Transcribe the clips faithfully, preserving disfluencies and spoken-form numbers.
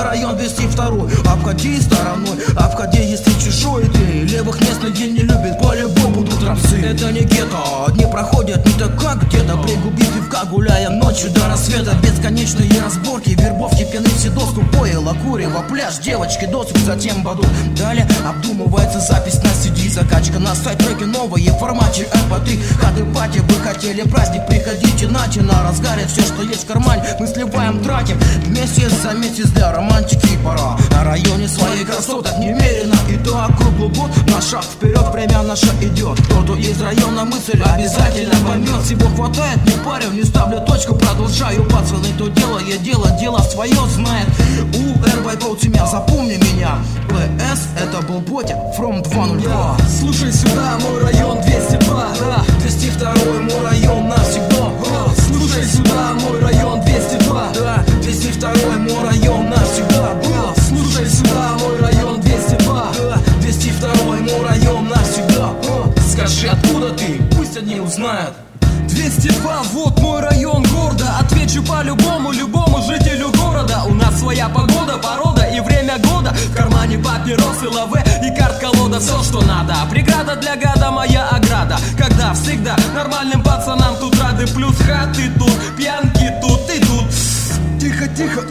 это район двести два. Обходи стороной, обходи, если чужой ты. Левых мест людей не любит, по-любому будут рамсы. Это не гетто, дни проходят не так, как где-то. Пригубив пивка, гуляя ночью до рассвета. Бесконечные разборки, вербовки, пьяны все доску. Поела, курева, пляж, девочки, доску, затем баду. Далее обдумывается запись на си ди. Закачка на сайт, треки новые в формате эм пэ три. Хаты пати, вы хотели праздник, приходите, нате. На разгаре все, что есть в кармане, мы сливаем, тратим. Вместе за месяц для романтики пора. На районе своих красоток немерено. И так круглый год на шаг вперед, время наше идет. Кто-то из района мысль обязательно поймет. Всего хватает, не парю, не ставлю точку, продолжаю. Пацаны, то делает дело, дело свое знает. У эр вай по тебя, запомни меня. пэ эс это был Ботя, from два ноль два. Слушай сюда, мой район двести два. Да, двести два мой район навсегда. Слушай сюда, мой район двести два. Да, двести два мой район навсегда. Слушай сюда, мой район двести два. Да, двести два мой район навсегда. Скажи, откуда ты, пусть они узнают. двести два, вот мой район города. Отвечу по-любому, любому жителю города. У нас своя погода, порода и время года. В кармане папиросы, лаве и карт-колода. Все, что надо, преграда для гада, моя ограда. Когда всегда нормальным пацанам тут рады. Плюс хаты тут, пьянки тут идут. Тихо, тихо.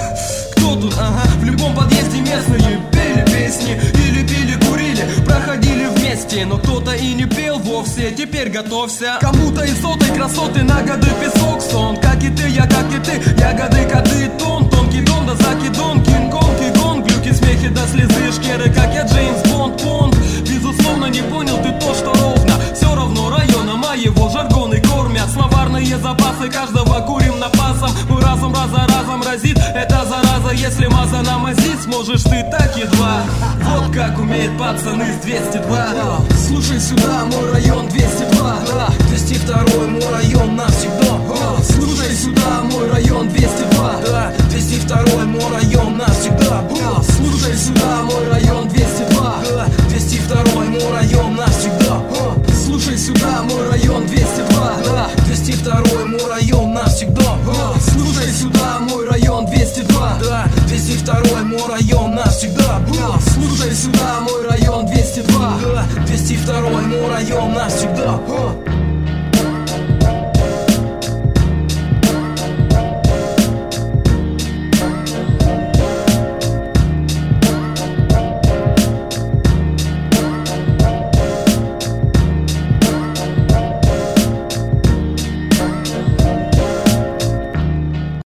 Кто тут? Ага, в любом подъезде местные пели песни. Или пили, курили, проходили вместе. Но кто-то и не пел вовсе, теперь готовься. Кому-то из сотой красоты на годы песок сон. Как и ты, я как и ты, ягоды, коты, тон. Тонкий дом, да закидон, кинг-конг и гонг. Глюки, смехи, да слезы, шкеры, как я Джеймс Бонд, Бонд. Безусловно, не понял ты то, что ровно. Все равно района моего жаргоны кормят. Словарные запасы каждого курим напасом. Мой разум раз за разом разит, это зараза. Если маза намазить, сможешь ты так едва. Вот как умеют пацаны с двести два. Слушай сюда, мой район двести два. двести два мой район навсегда. Слушай сюда, мой район двести два. Да, двести два мой район навсегда. Слушай сюда, мой район двести два. Да, двести два мой район навсегда. Слушай сюда, мой район двести два. Да, двести два мой район навсегда. Слушай сюда, мой район двести два. Да, двести два мой район навсегда. Слушай сюда, мой район двести два. Да, двести два мой район навсегда.